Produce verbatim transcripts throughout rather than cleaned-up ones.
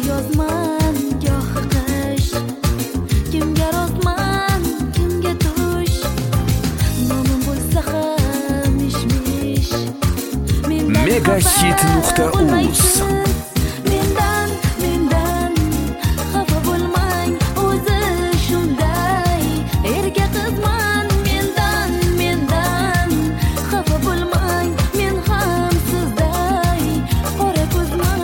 yozman gohi qish, kimga rostman kimga tush, nomim bo'lsa ham mish-mish. Megahit nuqta uz Mendan, mendan xafa bo'lmang, o'zi shunday. Erga qizman, mendan, mendan xafa bo'lmang, men ham sizday qora ko'zman.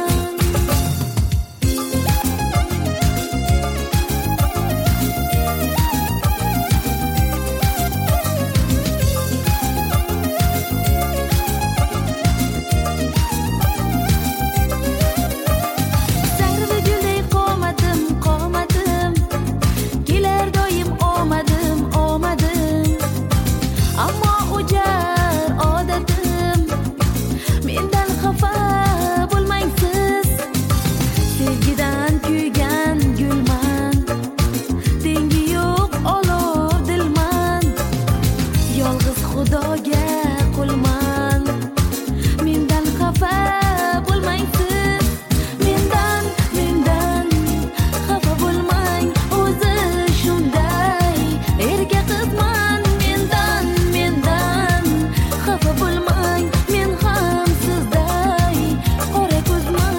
Sarvi gulday qomatim, qomatim, kelar doim omadim, omadim. Ammo o'jar odatim, mendan xafa bo'lmang siz. Sevgidan kuygan gulman, tengi yo'q olov dilman. Yolg'iz Xudoga qulman, mendan xafa bo'lmang siz. Mendan, mendan xafa bo'lmang, o'zi shunday. Erga qizman, mendan, mendan xafa bo'lmang, men ham sizday qora ko'zman.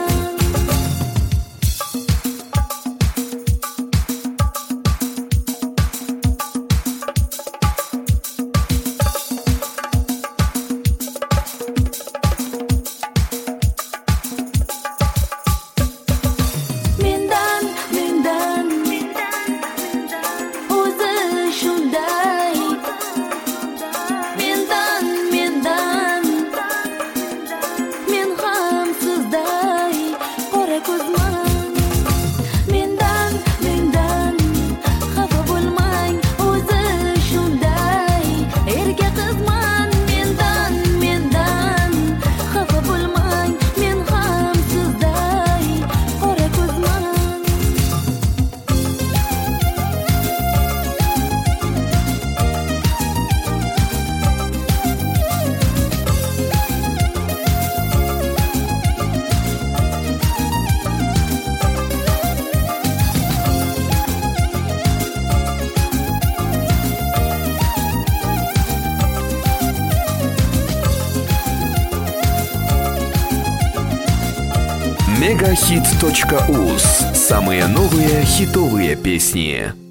Mendan, mendan o'zi shunday. Mendan, mendan men ham sizday qora ko'zman. Mendan, mendan xafa bo'lmang, o'zi shunday. Erga qizman, mendan, mendan xafa bo'lmang, men ham sizday qora ko'zman. Megahit точка уз. Самые новые хитовые песни.